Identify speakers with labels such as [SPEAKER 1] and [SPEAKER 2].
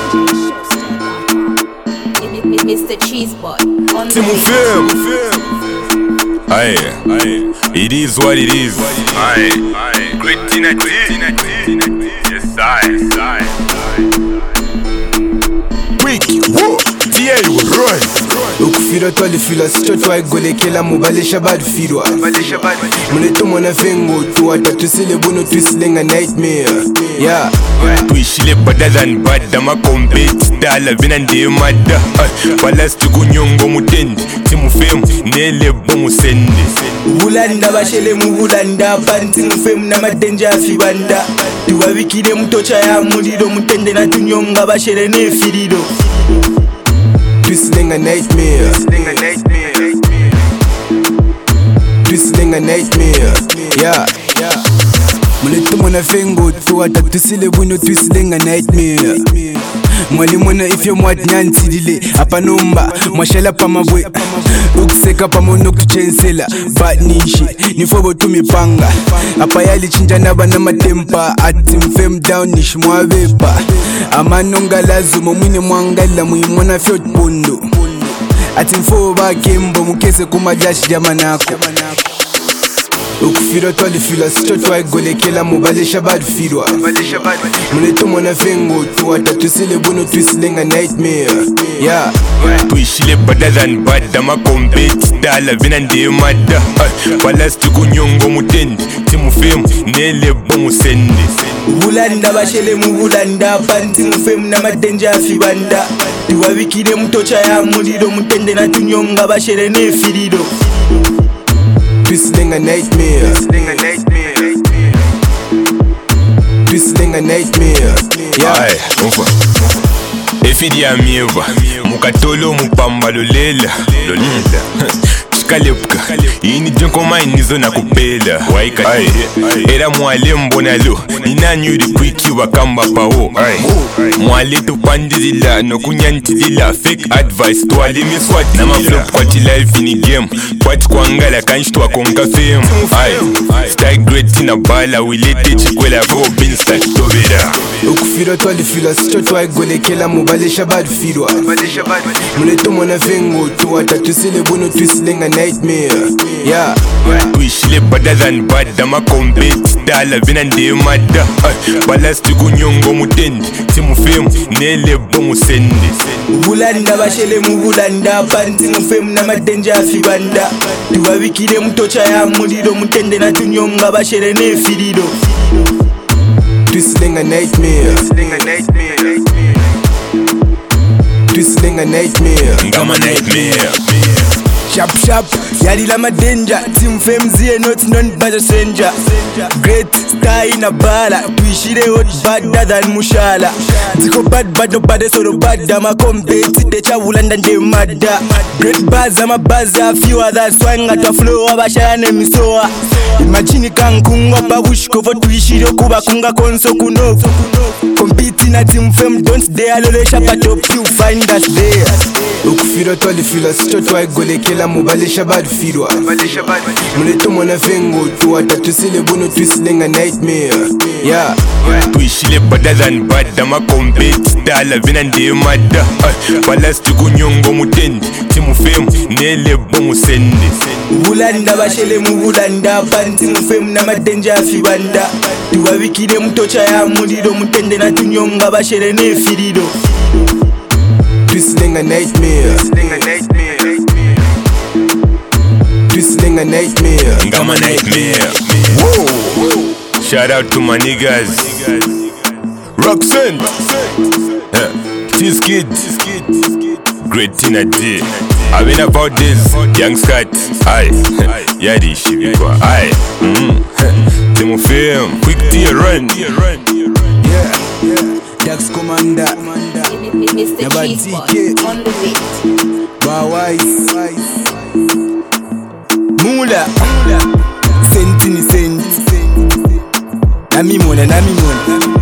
[SPEAKER 1] Mr. Cheeseboy on
[SPEAKER 2] the Aye, it is what it is. Aye, great Tina T. Yes, I. Wiki, whoa, TA, Roy.
[SPEAKER 3] Ukufira twalifila sichoto waigolekela mubalisha badufirwa muleto mwana vengo tuwatatusile buno twisilenga nightmare. Yeah,
[SPEAKER 2] twishile better than bad ama competitor vina ndiye mada balasti kunyongo mutendi timufemu nele bomu sende
[SPEAKER 3] Bulanda bashele mu bulanda panti mufemu na madenja afibanda tuwabikire mutocha ya muliro mutende na tunyonga bashele nefiriro twisilenga nightmare. Twisilenga nightmare. Yeah. Muleto mwana vengo tuwatatusile buno twisilenga nightmare. Mwali mwana ifyo mwadnyantilile apanomba mwashala pamabwe ukuseka pamono kutuchensela batnishi nifobo tumipanga apayali chinjana bana matempa ati mfem down nish mwabepa amanonga lazumo mwine mwangala mwimwana fyot bondo ati mfo bakembo mukese kumajashi jamanako ukufira twalifila sichoto waigolekela mubalisha badufirwa muleto mwana vengo tuwatatusile buno twisilenga nightmare. Yeah,
[SPEAKER 2] twishile better than bad ama competitor vina ndiye mada balasti kunyongo mutendi timufemu nele bomu sende
[SPEAKER 3] Bulanda bashele mu bulanda panti mufemu na madenja afibanda tuwabikire mutocha ya muliro mutende na tunyonga bashele nefiriro twisilenga nightmare. Twisilenga nightmare.
[SPEAKER 2] Yeah, efidi amieva mukatolo mupamba lolela chikalepka ini jonko mainizo na kupela waikati era mwale mbonalo ninanyuri kwiki wakamba pawo mwale tupandizila nokunyantilila fake advice twali miswati na maflop kwati life ini game kwati kwangala kanshitwa konka fame style great ina bala wilete chikwela go binsta tobera
[SPEAKER 3] ukufira twalifila sichoto waigolekela mubalisha badufirwa muleto mwana vengo tuwatatusile buno twisilenga nightmare. Yeah,
[SPEAKER 2] twishile better than bad ama competitor vina ndiye mada balasti kunyongo mutendi timufemu nele bomu sende
[SPEAKER 3] Bulanda bashele mu bulanda panti mufemu na madenja afibanda tuwabikire mutocha ya muliro mutende na tunyonga bashele nefiriro twisilenga nightmare. Twisilenga nightmare.
[SPEAKER 2] Ngama nightmare.
[SPEAKER 3] Sharp, yali la madenja team femzie not non bad stranger. Great star in a bala twishire hot badder than mushala ziko bad no bad so bad ama compete techa bulanda nde mada great buzz ama buzz a few others swanga to flow abashane misoa imagine kankunga babushko for twishire kuba kunga konso kuno compete na team fem don't dare lolesha patop you find us there ukufira twalifila sichoto waigolekela mubalisha badufirwa muleto mwana vengo tuwatatusile buno twisilenga nightmare. Yeah,
[SPEAKER 2] twishile better than bad ama competitor vina ndiye mada balasti kunyongo mutendi timufemu nele bomu sende
[SPEAKER 3] Bulanda bashele mu bulanda panti mufemu na madenja afibanda tuwabikire mutocha ya muliro mutende na tunyonga bashele nefiriro twisilenga nightmare. Twisilenga nightmare.
[SPEAKER 2] Ngama nightmare. Whoa. Shout out to my niggas Roxanne This kid Great Tina T. I've been about this young Scott. Aye, yadi shibikwa. Aye, Timofim, quick to run.
[SPEAKER 3] Yeah, Dax Commander,
[SPEAKER 1] Mr. Cheeseboy on the beat.
[SPEAKER 3] Bawise, Mula, Sentini Sent, Namimona.